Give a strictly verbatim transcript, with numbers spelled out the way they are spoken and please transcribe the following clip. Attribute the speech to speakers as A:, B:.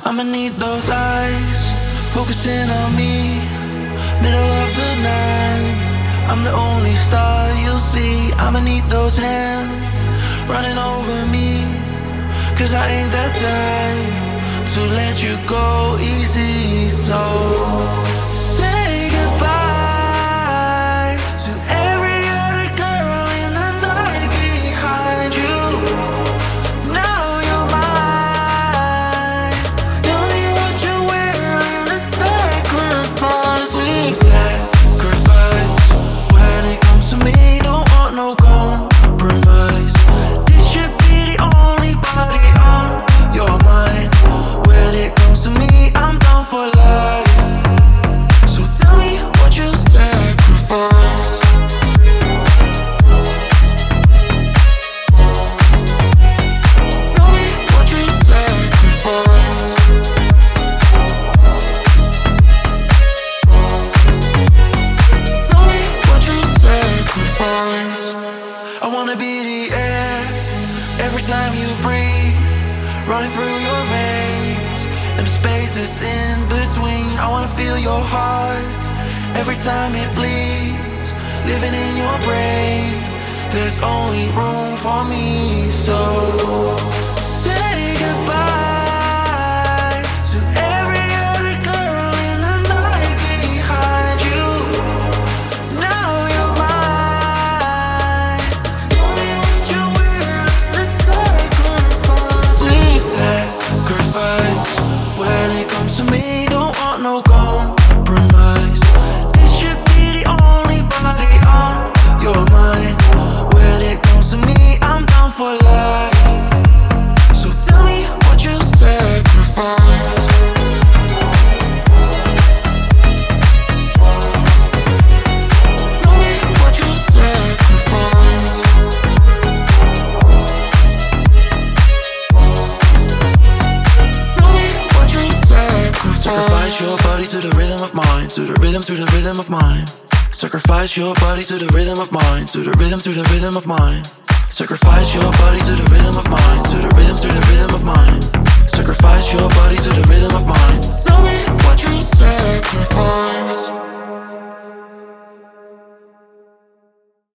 A: I'ma need those eyes focusing on me. Middle of the night, I'm the only star you'll see. I'ma need those hands running over me, 'cause I ain't that type to let you go easy. So say goodbye to every other girl in the night behind you. Now you're mine. Tell me what you're willing to sacrifice. Sacrifice. When it comes to me, don't want no compromise. This should be the only body on your mind. When it comes to me, I'm down for life. So tell me what you sacrifice. Tell me what you sacrifice. Tell me what you sacrifice. I wanna be the air every time you breathe, running through your veins and the spaces in between. I wanna feel your heart every time it bleeds, living in your brain. There's only room for me, so say goodbye to every other girl in the night behind you. Now you're mine. Tell me what you're willing to sacrifice. Sacrifice. When it comes to me, don't want no compromise. This should be the only body on your mind. When it comes to me, I'm down for life. So tell me what you sacrifice. Tell me what you sacrifice. Tell me what you sacrifice. Sacrifice your body to the rhythm of mine, to the rhythm, to the rhythm of mine. Sacrifice your body to the rhythm of mine, to the rhythm, to the rhythm of mine. Sacrifice your body to the rhythm of mine, to the rhythm, to the rhythm